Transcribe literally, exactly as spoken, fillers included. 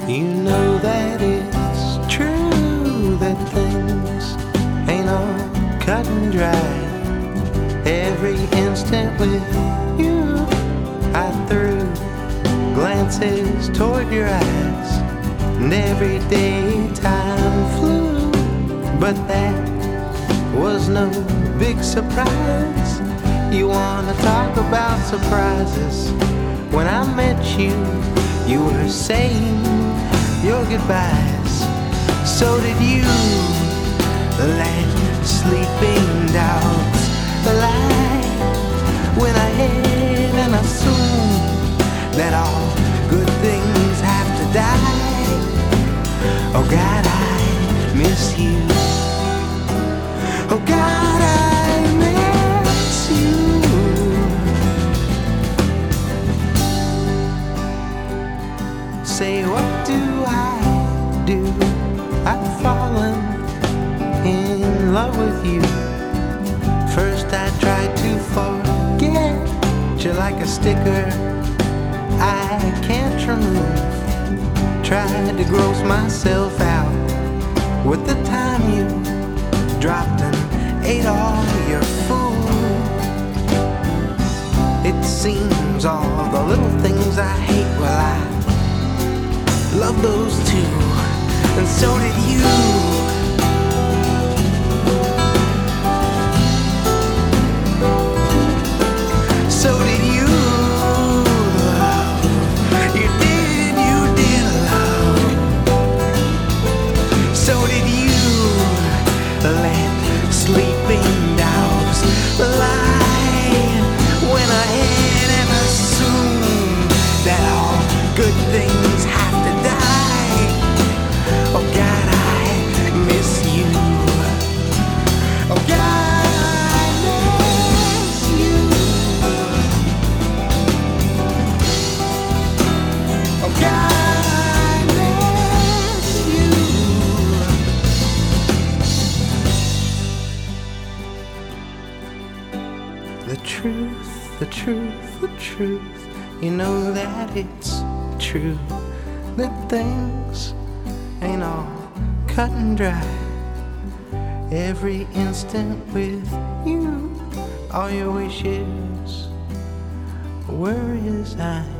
You know that it's true that things ain't all cut and dry. Every instant with you, I threw glances toward your eyes, and every day time flew, but that was no big surprise. You wanna talk about surprises? When I met you, you were saying your goodbyes. So did you. Let sleeping dogs lie. When I hid and assumed that all good things have to die. Oh God, I miss you. Oh God, I miss you. Say, what do I do? I've fallen in love with you. First I tried to forget you like a sticker I can't remove. Tried to gross myself out with the time you dropped and ate all your food. It seems all the little things I hate, well I love those too, and so did you. So did you. You did, you did love. So did you. Let sleeping dogs lie. When I hid and assumed that all good things have to die. Oh God, I miss you. Oh God, I miss you. Oh God, I miss you. The truth, the truth, the truth. You know that it's true that things ain't all cut and dry. Every instant with you, all your wishes were his eyes.